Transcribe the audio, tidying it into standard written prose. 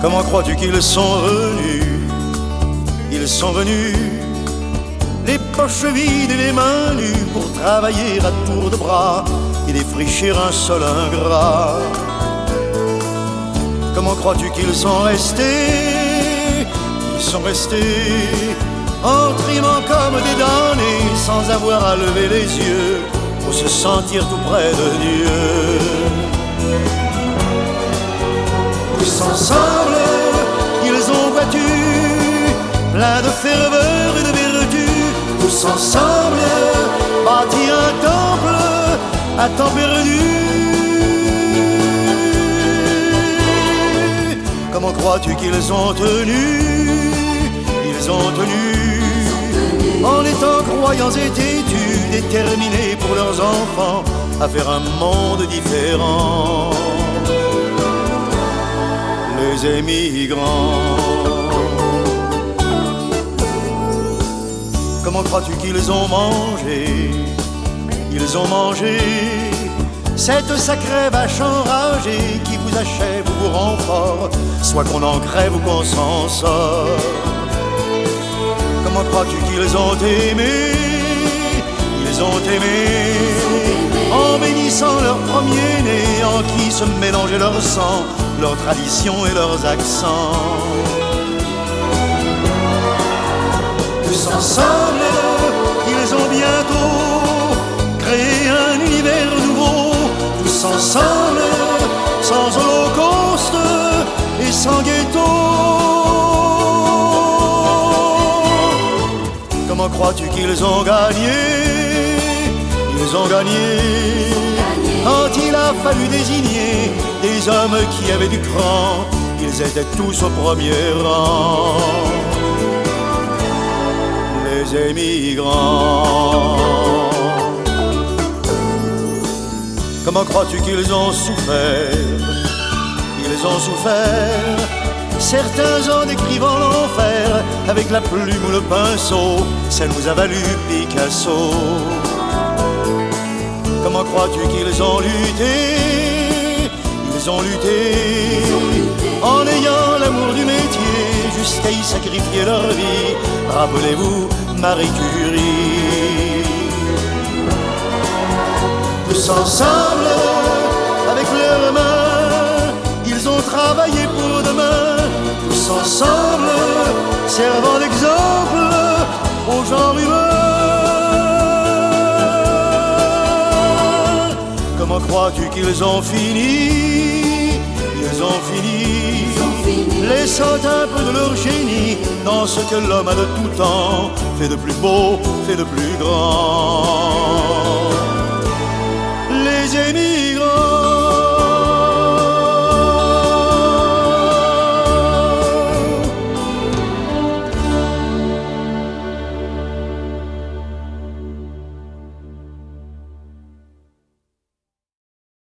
Comment crois-tu qu'ils sont venus? Ils sont venus les poches vides et les mains nues pour travailler à tour de bras et défricher un sol ingrat. Comment crois-tu qu'ils sont restés? Ils sont restés en trimant comme des damnés, sans avoir à lever les yeux pour se sentir tout près de Dieu. Tous ensemble, ils ont battu, plein de ferveur et de vertu. Tous ensemble, bâti un temple à temps perdu. Comment crois-tu qu'ils ont tenu? Ils ont tenu en étant croyants et têtus, déterminés pour leurs enfants à faire un monde différent. Les émigrants. Comment crois-tu qu'ils ont mangé? Ils ont mangé cette sacrée vache enragée qui vous achève ou vous rend fort, soit qu'on en crève ou qu'on s'en sort. Comment crois-tu qu'ils ont aimé? Ils ont aimé en bénissant leur premier-né, en qui se mélangeait leur sang, leurs traditions et leurs accents. Tous ensemble, ils ont bientôt créé un univers nouveau. Tous ensemble, sans holocauste et sans ghetto. Comment crois-tu qu'ils ont gagné? Ils ont gagné quand il a fallu désigner des hommes qui avaient du cran. Ils étaient tous au premier rang. Les émigrants. Comment crois-tu qu'ils ont souffert? Ils ont souffert, certains en décrivant l'enfer avec la plume ou le pinceau. Ça nous a valu Picasso. Comment crois-tu qu'ils ont lutté? Ils ont lutté en ayant l'amour du métier jusqu'à y sacrifier leur vie. Rappelez-vous Marie Curie. Tous ensemble, avec leurs mains, ils ont travaillé pour demain. Tous ensemble, servant d'exemple aux gens humains. Comment crois-tu qu'ils ont fini? Ils ont fini, laissant un peu de leur génie dans ce que l'homme a de tout temps fait de plus beau, fait de plus grand.